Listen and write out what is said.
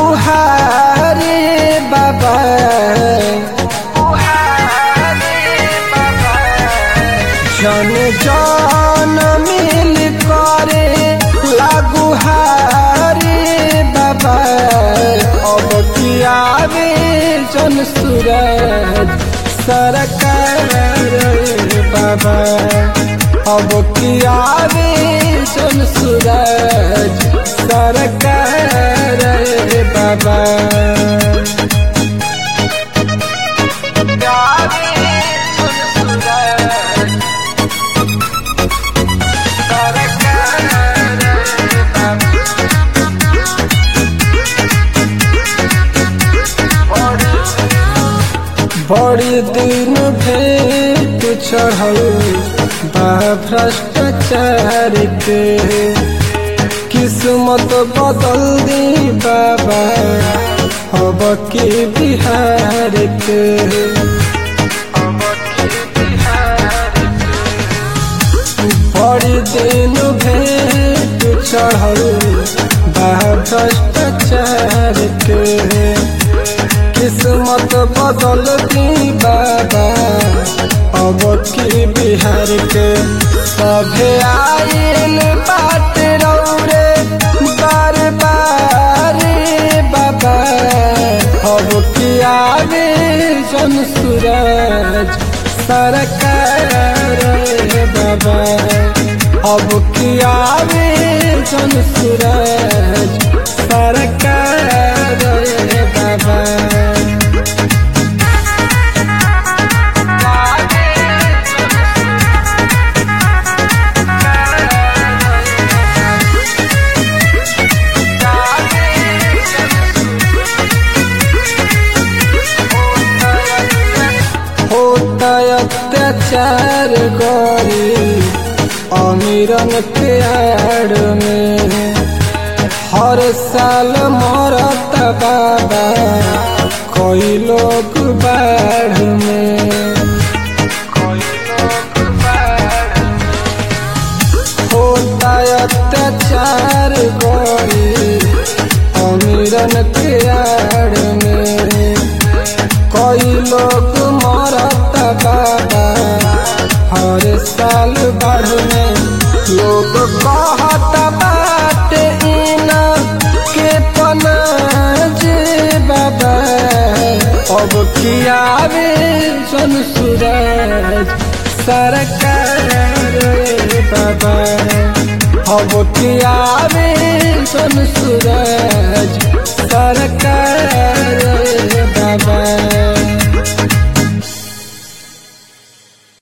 गुहारे बाबा जन जन मिल करे गुहारे बाबा अब की आवे जन सूरज सरकार बाबा अब की आवे जन सूरज सरकार बाबा बड़ी दिन भेंट चढ़ल बा भ्रष्टाचार के किस्मत बदल दी बाबा अब के बिहार के बड़ी दिन भेंट चढ़ल बा भ्रष्टाचार के किस्मत बदल दी बाबा अब की बिहार के सभे आयल बात रौरे बार बार बाबा अब की आवे जन सूरज सरकार बाबा अब की आवे जन सूरज सरकार बाबा अत्याचार गरी अमीरन के आड़ में हर साल मरत बाबा कई लोग बाढ़ में होता अत्याचार गरी अमीरन के आड़ में कई लोग मरत बाबा हर साल बाढ़ में लोग कहत बात इना के पनाज बाबा अब की आवे जन सूरज सरकार बाबा अब की आवे